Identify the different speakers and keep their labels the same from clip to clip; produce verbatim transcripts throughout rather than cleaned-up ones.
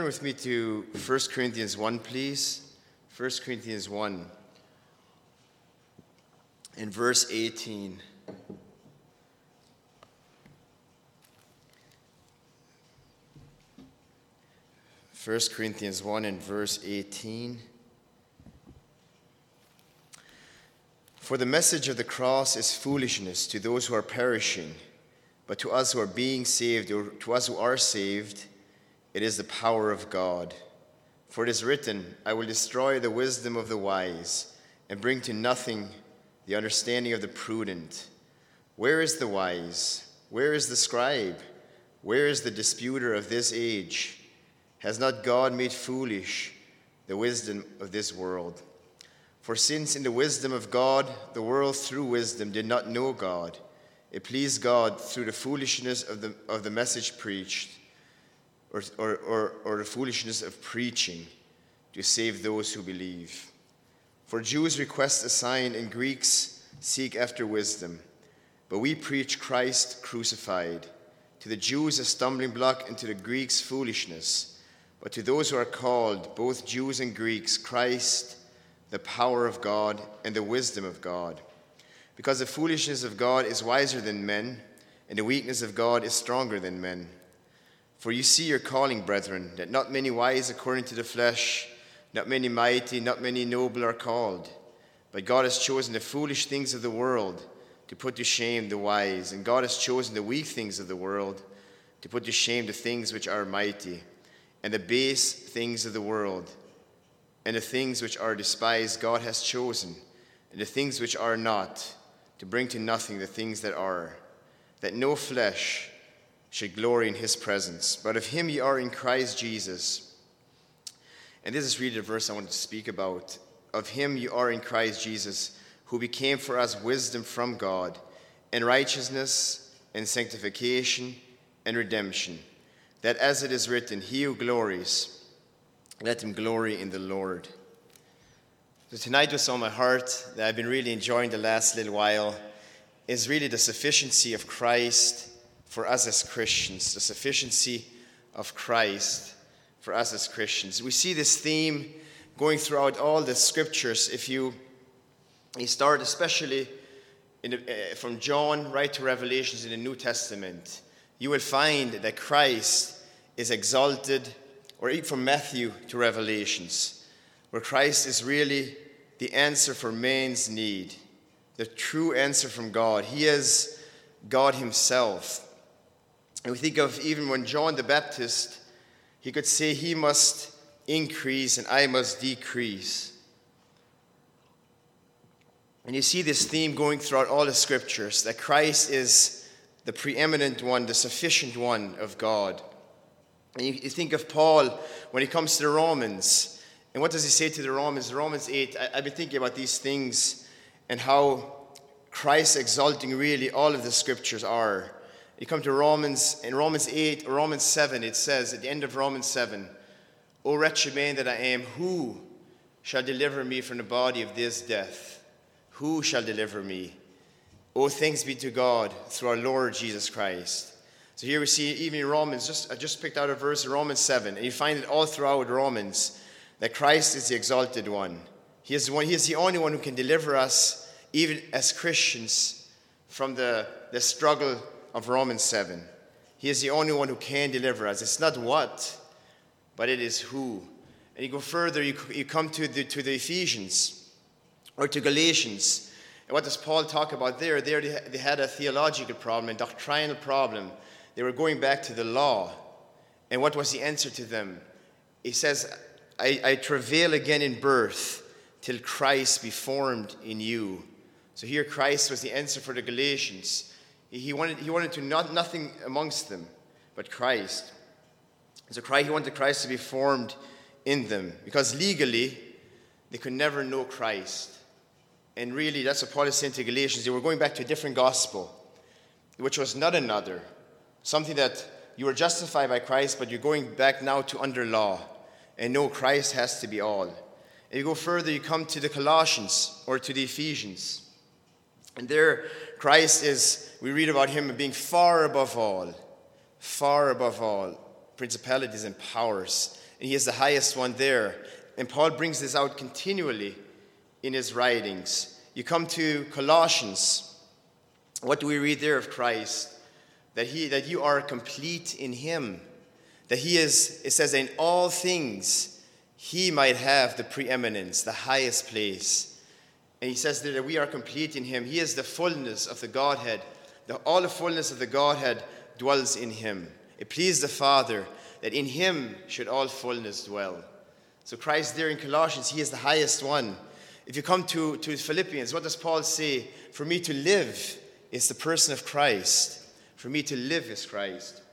Speaker 1: Turn with me to First Corinthians one, please. First Corinthians one, in verse eighteen. First Corinthians one in verse eighteen. For the message of the cross is foolishness to those who are perishing, but to us who are being saved, or to us who are saved, it is the power of God. For it is written, I will destroy the wisdom of the wise, and bring to nothing the understanding of the prudent. Where is the wise? Where is the scribe? Where is the disputer of this age? Has not God made foolish the wisdom of this world? For since in the wisdom of God, the world through wisdom did not know God, it pleased God through the foolishness of the, of the message preached, or, or, or, or the foolishness of preaching, to save those who believe. For Jews request a sign, and Greeks seek after wisdom. But we preach Christ crucified. To the Jews a stumbling block, and to the Greeks foolishness. But to those who are called, both Jews and Greeks, Christ, the power of God and the wisdom of God. Because the foolishness of God is wiser than men, and the weakness of God is stronger than men. For you see your calling, brethren, that not many wise according to the flesh, not many mighty, not many noble are called. But God has chosen the foolish things of the world to put to shame the wise, and God has chosen the weak things of the world to put to shame the things which are mighty, and the base things of the world, and the things which are despised God has chosen, and the things which are not, to bring to nothing the things that are, that no flesh should glory in his presence. But of him ye are in Christ Jesus. And this is really the verse I want to speak about. Of him you are in Christ Jesus, who became for us wisdom from God, and righteousness, and sanctification, and redemption, that as it is written, he who glories, let him glory in the Lord. So tonight, what's on my heart that I've been really enjoying the last little while is really the sufficiency of Christ for us as Christians, the sufficiency of Christ for us as Christians. We see this theme going throughout all the scriptures. If you, you start especially in the, uh, from John right to Revelations in the New Testament, you will find that Christ is exalted, or even from Matthew to Revelations, where Christ is really the answer for man's need, the true answer from God. He is God himself. And we think of even when John the Baptist, he could say, he must increase and I must decrease. And you see this theme going throughout all the scriptures, that Christ is the preeminent one, the sufficient one of God. And you, you think of Paul when he comes to the Romans. And what does he say to the Romans? Romans eight, I, I've been thinking about these things and how Christ exalting really all of the scriptures are. You come to Romans, in Romans eight, or Romans seven, it says at the end of Romans seven, O wretched man that I am, who shall deliver me from the body of this death? Who shall deliver me? Oh, thanks be to God through our Lord Jesus Christ. So here we see, even in Romans, just I just picked out a verse in Romans seven, and you find it all throughout Romans, that Christ is the exalted one. He is the one, he is the only one who can deliver us, even as Christians, from the, the struggle of Romans seven. He is the only one who can deliver us. It's not what, but it is who. And you go further, you, you come to the, to the Ephesians, or to Galatians. And what does Paul talk about there? There they, they had a theological problem, a doctrinal problem. They were going back to the law. And what was the answer to them? He says, I, I travail again in birth till Christ be formed in you. So here Christ was the answer for the Galatians. He wanted, he wanted to not nothing amongst them but Christ. So Christ, he wanted Christ to be formed in them, because legally they could never know Christ. And really, that's what Paul is saying to Galatians. They were going back to a different gospel, which was not another. Something that you were justified by Christ, but you're going back now to under law. And no, Christ has to be all. And you go further, you come to the Colossians or to the Ephesians. And there, Christ is, we read about him being far above all, far above all principalities and powers and he is the highest one there. And Paul brings this out continually in his writings. You come to Colossians. What do we read there of Christ? That he, that you are complete in him. That he is, it says, in all things he might have the preeminence, the highest place. And he says that we are complete in him. He is the fullness of the Godhead. The, all the fullness of the Godhead dwells in him. It pleased the Father that in him should all fullness dwell. So Christ there in Colossians, he is the highest one. If you come to, to Philippians, what does Paul say? For me to live is the person of Christ. For me to live is Christ.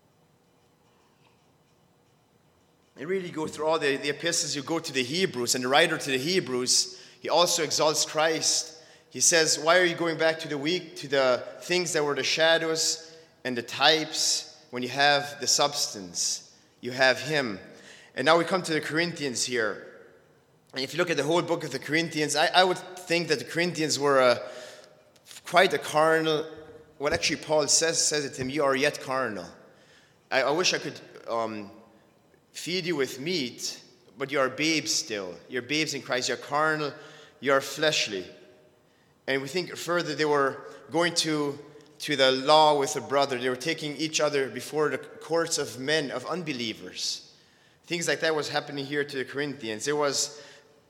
Speaker 1: And really go through all the, the epistles, you go to the Hebrews, and the writer to the Hebrews, he also exalts Christ. He says, why are you going back to the weak, to the things that were the shadows and the types, when you have the substance? You have him. And now we come to the Corinthians here. And if you look at the whole book of the Corinthians, I, I would think that the Corinthians were a, quite a carnal. Well, actually, Paul says, says it to him, you are yet carnal. I, I wish I could um, feed you with meat, but you are babes still. You're babes in Christ. You're carnal. You are fleshly. And we think further, they were going to, to the law with a brother. They were taking each other before the courts of men, of unbelievers. Things like that was happening here to the Corinthians. There was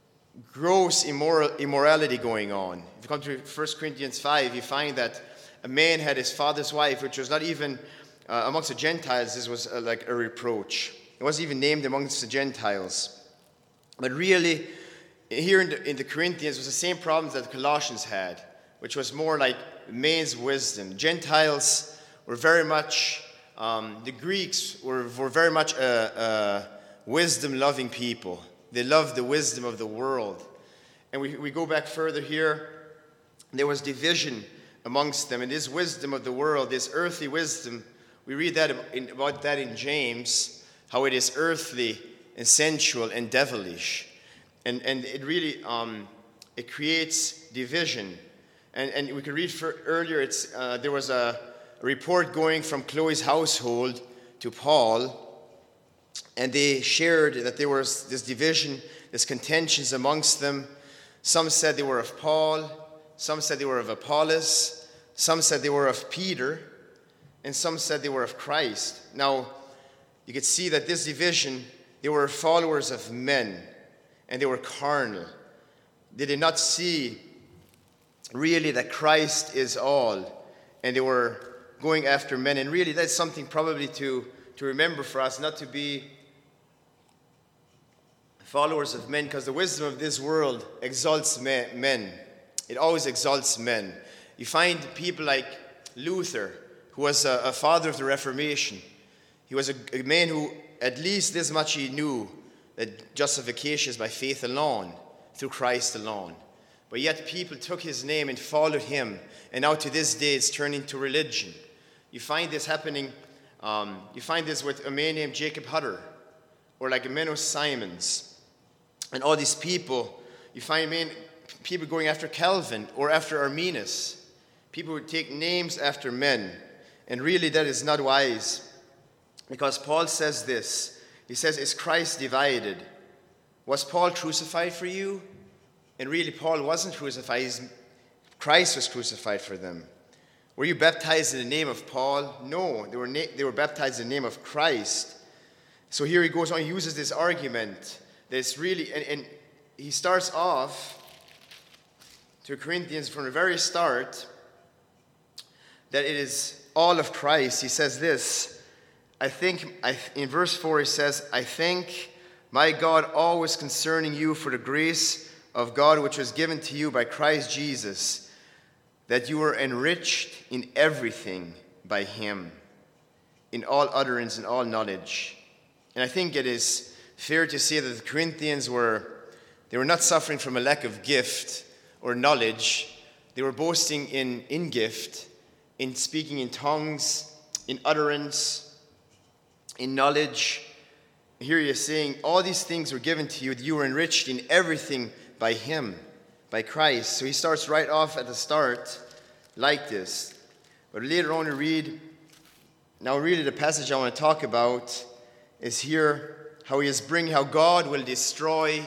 Speaker 1: gross immoral, immorality going on. If you come to First Corinthians five, you find that a man had his father's wife, which was not even uh, amongst the Gentiles. This was uh, like a reproach. It wasn't even named amongst the Gentiles. But really, here in the, in the Corinthians was the same problems that the Colossians had, which was more like man's wisdom. Gentiles were very much, um, the Greeks were, were very much a, a wisdom-loving people. They loved the wisdom of the world. And we, we go back further here. There was division amongst them. And this wisdom of the world, this earthly wisdom, we read that in, about that in James, how it is earthly and sensual and devilish. And, and it really, um, it creates division. And, and we could read for, earlier, it's, uh, there was a, a report going from Chloe's household to Paul, and they shared that there was this division, this contentions amongst them. Some said they were of Paul, some said they were of Apollos, some said they were of Peter, and some said they were of Christ. Now, you could see that this division, they were followers of men, and they were carnal. They did not see really that Christ is all, and they were going after men. And really, that's something probably to, to remember for us, not to be followers of men, because the wisdom of this world exalts men. It always exalts men. You find people like Luther, who was a, a father of the Reformation. He was a, a man who, at least this much he knew, that justification is by faith alone, through Christ alone. But yet people took his name and followed him, and now to this day it's turned into religion. You find this happening, um, you find this with a man named Jacob Hutter, or like Menno Simons, and all these people. You find men, people going after Calvin or after Arminius. People would take names after men, and really that is not wise, because Paul says this. He says, is Christ divided? Was Paul crucified for you? And really, Paul wasn't crucified. He's, Christ was crucified for them. Were you baptized in the name of Paul? No, they were, na- they were baptized in the name of Christ. So here he goes on, he uses this argument that it's really, and, and he starts off to Corinthians from the very start, that it is all of Christ. He says this, I think, I, in verse four he says, I thank my God always concerning you for the grace of God which was given to you by Christ Jesus, that you were enriched in everything by him, in all utterance and all knowledge. And I think it is fair to say that the Corinthians were, they were not suffering from a lack of gift or knowledge. They were boasting in, in gift, in speaking in tongues, in utterance, in knowledge. Here he is saying, all these things were given to you, that you were enriched in everything by him, by Christ. So he starts right off at the start like this. But later on we read, now really the passage I want to talk about is here, how he is bringing, how God will destroy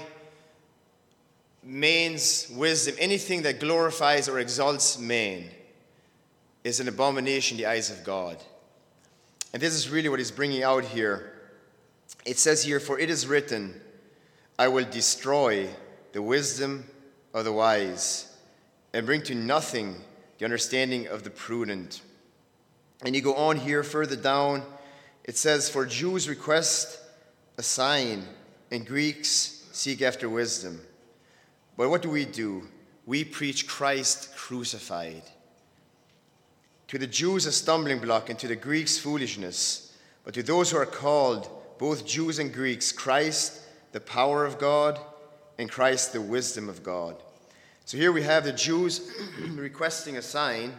Speaker 1: man's wisdom. Anything that glorifies or exalts man is an abomination in the eyes of God. And this is really what he's bringing out here. It says here, for it is written, I will destroy the wisdom of the wise and bring to nothing the understanding of the prudent. And you go on here further down, it says, for Jews request a sign and Greeks seek after wisdom. But what do we do? We preach Christ crucified. To the Jews a stumbling block, and to the Greeks foolishness. But to those who are called, both Jews and Greeks, Christ the power of God, and Christ the wisdom of God. So here we have the Jews requesting a sign.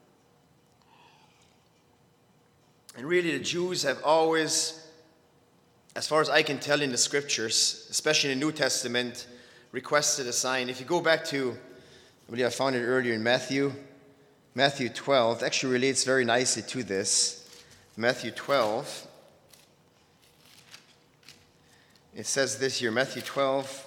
Speaker 1: And really the Jews have always, as far as I can tell in the scriptures, especially in the New Testament, requested a sign. If you go back to, I believe I found it earlier in Matthew, Matthew twelve, actually relates very nicely to this. Matthew twelve. It says this here, Matthew twelve.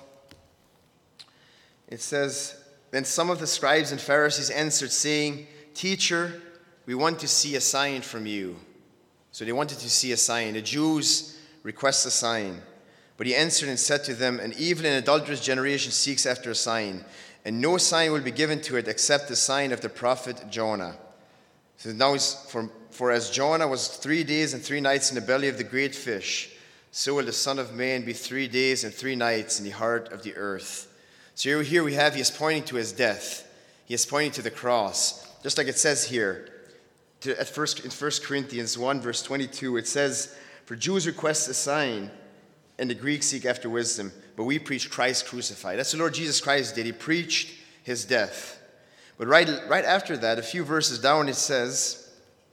Speaker 1: It says, then some of the scribes and Pharisees answered, saying, Teacher, we want to see a sign from you. So they wanted to see a sign. The Jews request a sign. But he answered and said to them, an evil and adulterous generation seeks after a sign, and no sign will be given to it except the sign of the prophet Jonah. So now, for, for as Jonah was three days and three nights in the belly of the great fish, so will the Son of Man be three days and three nights in the heart of the earth. So here we have, he is pointing to his death. He is pointing to the cross. Just like it says here, to, at first, in First Corinthians one, verse twenty-two, it says, for Jews request a sign, and the Greeks seek after wisdom, but we preach Christ crucified. That's what the Lord Jesus Christ did. He preached his death. But right, right after that, a few verses down, it says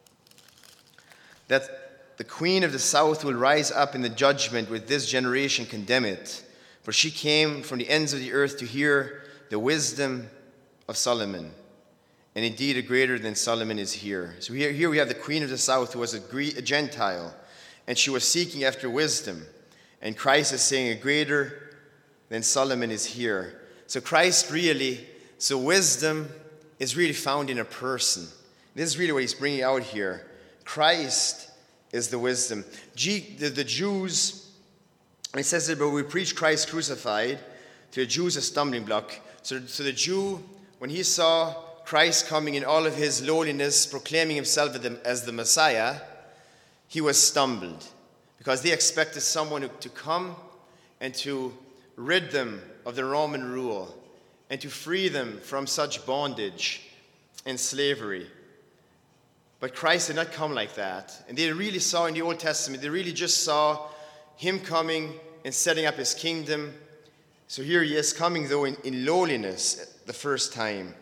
Speaker 1: that the queen of the south will rise up in the judgment with this generation, condemn it. For she came from the ends of the earth to hear the wisdom of Solomon. And indeed, a greater than Solomon is here. So here, here we have the queen of the south, who was a, Greek, a Gentile, and she was seeking after wisdom. And Christ is saying, a greater than Solomon is here. So Christ really, so wisdom is really found in a person. This is really what he's bringing out here. Christ is the wisdom. G, the, the Jews, it says that, but we preach Christ crucified. To the Jews a stumbling block. So, so the Jew, when he saw Christ coming in all of his lowliness, proclaiming himself as the Messiah, he was stumbled. Because they expected someone to come and to rid them of the Roman rule and to free them from such bondage and slavery. But Christ did not come like that. And they really saw in the Old Testament, they really just saw him coming and setting up his kingdom. So here he is coming, though, in, in lowliness the first time.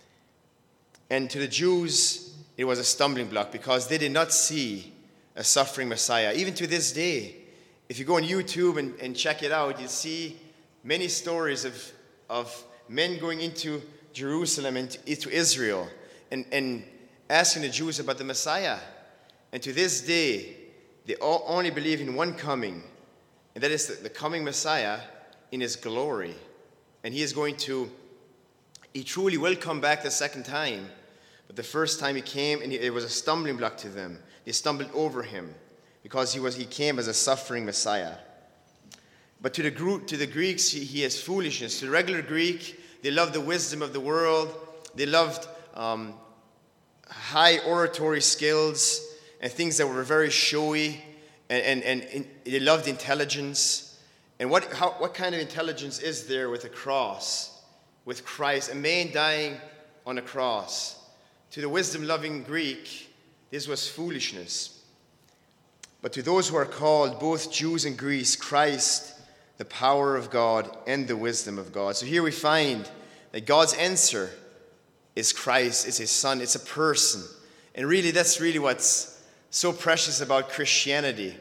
Speaker 1: And to the Jews, it was a stumbling block because they did not see a suffering Messiah. Even to this day, if you go on YouTube and, and check it out, you'll see many stories of, of men going into Jerusalem and to, to Israel and, and asking the Jews about the Messiah. And to this day, they all only believe in one coming, and that is the, the coming Messiah in his glory. And he is going to, he truly will come back the second time. But the first time he came, and it was a stumbling block to them. They stumbled over him because he was he came as a suffering Messiah. But to the group, to the Greeks, he, he is foolishness. To the regular Greek, they loved the wisdom of the world. They loved um, high oratory skills and things that were very showy, and, and, and, and they loved intelligence. And what how, what kind of intelligence is there with a cross, with Christ, a man dying on a cross? To the wisdom-loving Greek, this was foolishness. But to those who are called, both Jews and Greeks, Christ, the power of God and the wisdom of God. So here we find that God's answer is Christ, is his Son, it's a person. And really, that's really what's so precious about Christianity.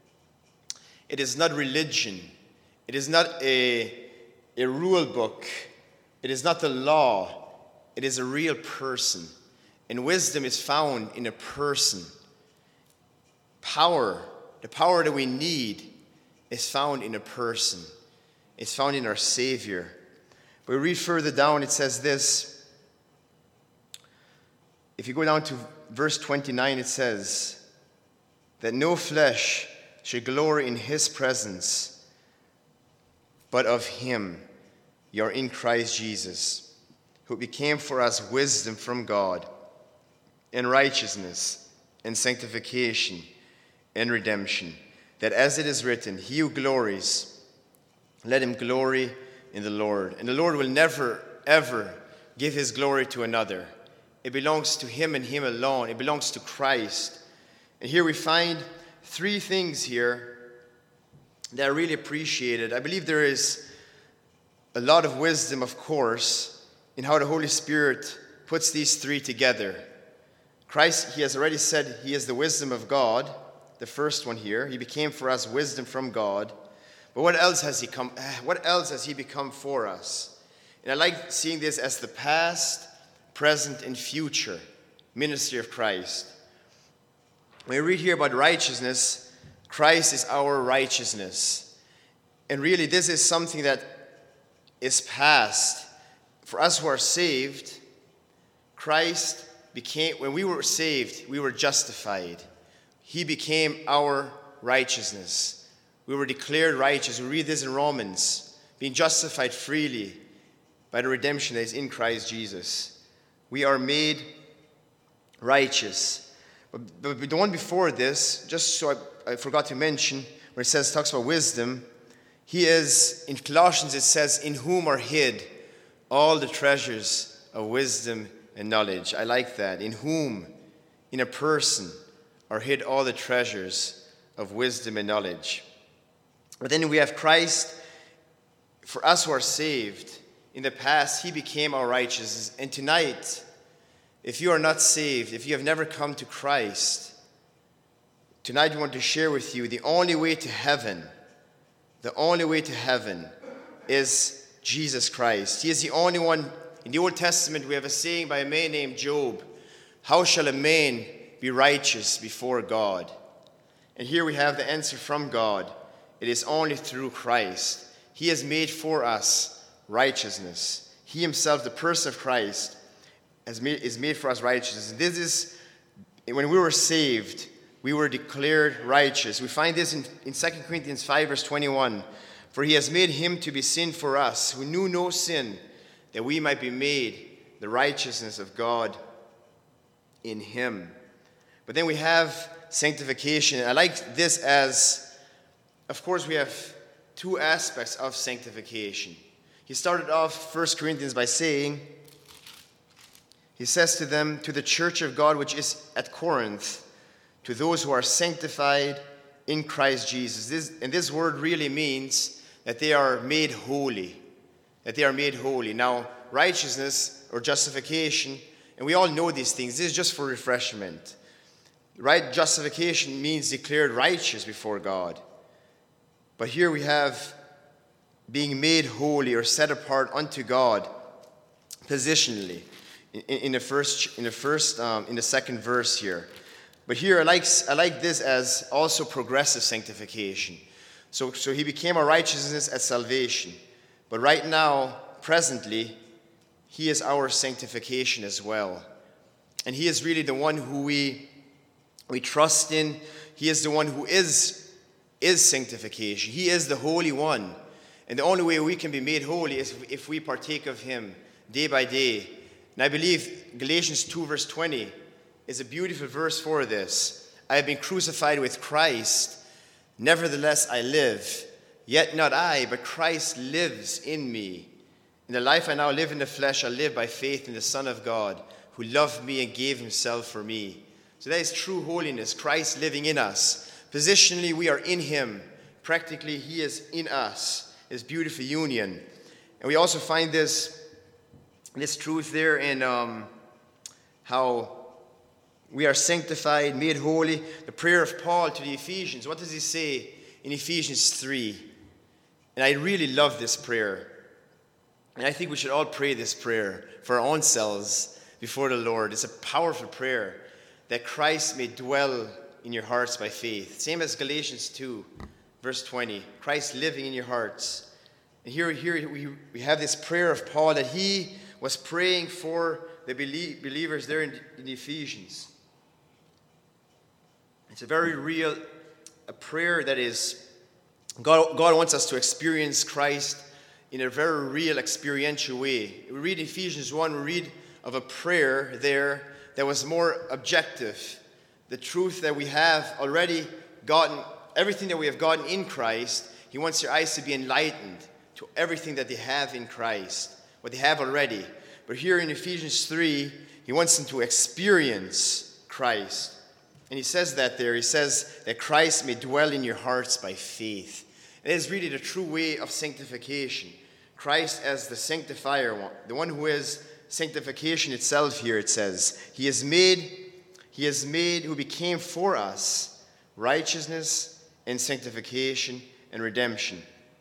Speaker 1: It is not religion. It is not a, a rule book. It is not the law. It is a real person. And wisdom is found in a person. Power, the power that we need, is found in a person. It's found in our Savior. But we read further down, it says this. If you go down to verse twenty-nine, it says that no flesh should glory in his presence, but of him you are in Christ Jesus, who became for us wisdom from God, and righteousness, and sanctification, and redemption, that as it is written, he who glories, let him glory in the Lord. And the Lord will never, ever give his glory to another. It belongs to him and him alone. It belongs to Christ. And here we find three things here that I really appreciated. I believe there is a lot of wisdom, of course, in how the Holy Spirit puts these three together. Christ, he has already said he is the wisdom of God, the first one here. He became for us wisdom from God. But what else has he come? What else has he become for us? And I like seeing this as the past, present, and future ministry of Christ. When we read here about righteousness, Christ is our righteousness. And really, this is something that is past. For us who are saved, Christ became, when we were saved, we were justified. He became our righteousness. We were declared righteous. We read this in Romans, being justified freely by the redemption that is in Christ Jesus. We are made righteous. But, but the one before this, just so I, I forgot to mention, where it says, talks about wisdom, he is, in Colossians it says, in whom are hid all the treasures of wisdom and knowledge. I like that. In whom, in a person, are hid all the treasures of wisdom and knowledge. But then we have Christ. For us who are saved, in the past, he became our righteousness. And tonight, if you are not saved, if you have never come to Christ, tonight we want to share with you the only way to heaven, the only way to heaven is Jesus Christ. He is the only one. In the Old Testament, we have a saying by a man named Job, how shall a man be righteous before God? And here we have the answer from God. It is only through Christ. He has made for us righteousness. He himself, the person of Christ, has made, is made for us righteousness. And this is, when we were saved, we were declared righteous. We find this in, in Second Corinthians five, verse twenty-one. For he has made him to be sin for us, who knew no sin, that we might be made the righteousness of God in him. But then we have sanctification. I like this as, of course, we have two aspects of sanctification. He started off First Corinthians by saying, he says to them, to the church of God which is at Corinth, to those who are sanctified in Christ Jesus. This, and this word really means that they are made holy. That they are made holy. Now, righteousness or justification, and we all know these things, this is just for refreshment. Right? Justification means declared righteous before God. But here we have being made holy or set apart unto God positionally in, in the first, in the first, um, in the second verse here. But here I like I like this as also progressive sanctification. So so he became our righteousness at salvation, but right now, presently, he is our sanctification as well, and he is really the one who we we trust in. He is the one who is. is sanctification. He is the Holy One. And the only way we can be made holy is if we partake of him day by day. And I believe Galatians two verse twenty is a beautiful verse for this. I have been crucified with Christ. Nevertheless I live. Yet not I, but Christ lives in me. In the life I now live in the flesh, I live by faith in the Son of God, who loved me and gave himself for me. So that is true holiness, Christ living in us. Positionally, we are in him. Practically, he is in us. This beautiful union. And we also find this, this truth there in um, how we are sanctified, made holy. The prayer of Paul to the Ephesians. What does he say in Ephesians three? And I really love this prayer. And I think we should all pray this prayer for our own selves before the Lord. It's a powerful prayer that Christ may dwell in your hearts by faith. Same as Galatians two, verse twenty, Christ living in your hearts. And here, here we, we have this prayer of Paul that he was praying for the belie- believers there in, in Ephesians. It's a very real a prayer that is, God, God wants us to experience Christ in a very real experiential way. We read Ephesians one, we read of a prayer there that was more objective. The truth that we have already gotten, everything that we have gotten in Christ, he wants your eyes to be enlightened to everything that they have in Christ, what they have already. But here in Ephesians three, he wants them to experience Christ. And he says that there, he says that Christ may dwell in your hearts by faith. It is really the true way of sanctification. Christ as the sanctifier, one, the one who is sanctification itself here, it says. He has made, he has made, who became for us, righteousness and sanctification and redemption.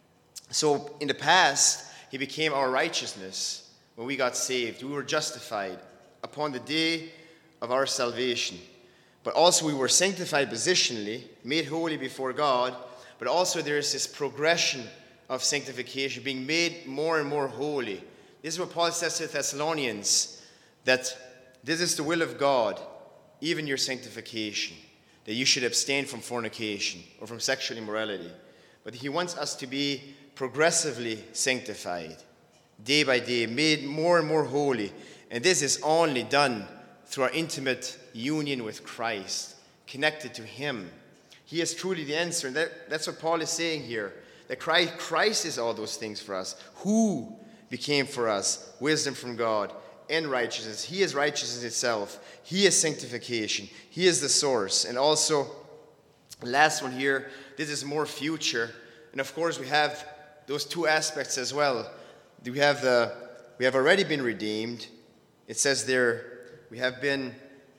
Speaker 1: So in the past, he became our righteousness when we got saved. We were justified upon the day of our salvation. But also we were sanctified positionally, made holy before God, but also there is this progression of sanctification, being made more and more holy. This is what Paul says to the Thessalonians, that this is the will of God, even your sanctification, that you should abstain from fornication or from sexual immorality. But he wants us to be progressively sanctified, day by day, made more and more holy. And this is only done through our intimate union with Christ, connected to him. He is truly the answer. And that, that's what Paul is saying here, that Christ, Christ is all those things for us. Who became for us wisdom from God and righteousness. He is righteousness itself. He is sanctification. He is the source. And also, last one here, this is more future. And of course, we have those two aspects as well. We have the we have already been redeemed. It says there, we have been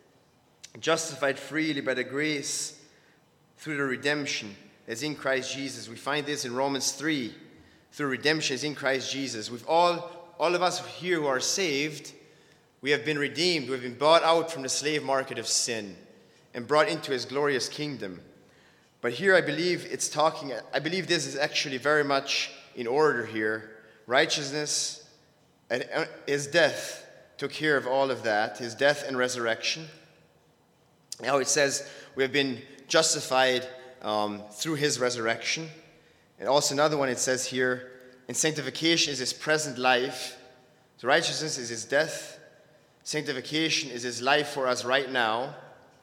Speaker 1: justified freely by the grace through the redemption as in Christ Jesus. We find this in Romans three. Through redemption as in Christ Jesus. We've all, all of us here who are saved, we have been redeemed. We've been bought out from the slave market of sin and brought into his glorious kingdom. But here I believe it's talking, I believe this is actually very much in order here. Righteousness and his death took care of all of that, his death and resurrection. Now it says we have been justified um, through his resurrection. And also another one, it says here, and sanctification is his present life. So righteousness is his death. Sanctification is his life for us right now.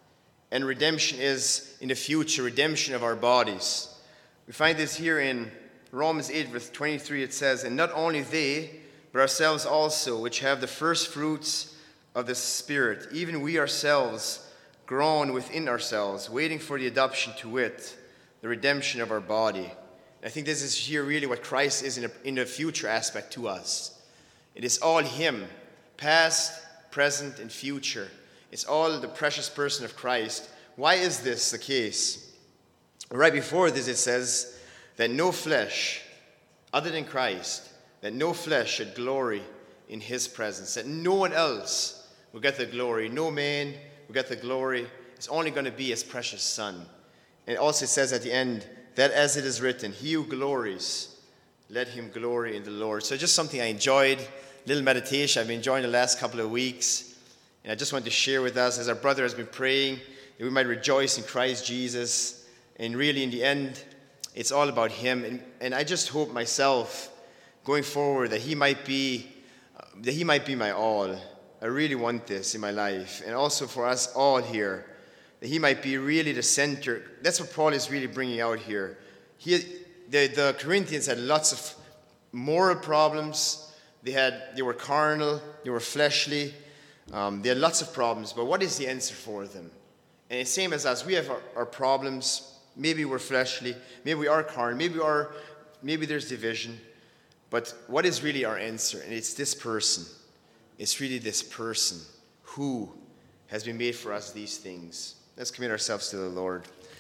Speaker 1: And redemption is in the future, redemption of our bodies. We find this here in Romans eight, verse twenty-three. It says, and not only they, but ourselves also, which have the first fruits of the Spirit, even we ourselves groan within ourselves, waiting for the adoption to wit, the redemption of our body. And I think this is here really what Christ is in, a, in the future aspect to us. It is all him, past, present, and future. It's all the precious person of Christ. Why is this the case? Right before this it says that no flesh, other than Christ, that no flesh should glory in his presence, that no one else will get the glory, no man will get the glory. It's only going to be his precious Son. And also it says at the end, that as it is written, he who glories, let him glory in the Lord. So just something I enjoyed, little meditation I've been enjoying the last couple of weeks. And I just wanted to share with us, as our brother has been praying, that we might rejoice in Christ Jesus. And really in the end, it's all about him. And, and I just hope myself, going forward, that he might be, uh, that he might be my all. I really want this in my life. And also for us all here, that he might be really the center. That's what Paul is really bringing out here. He, the, the Corinthians had lots of moral problems. They had, they were carnal. They were fleshly. Um, they had lots of problems. But what is the answer for them? And it's the same as us. We have our, our problems. Maybe we're fleshly. Maybe we are carnal. Maybe we are. Maybe there's division. But what is really our answer? And it's this person. It's really this person who has been made for us these things. Let's commit ourselves to the Lord.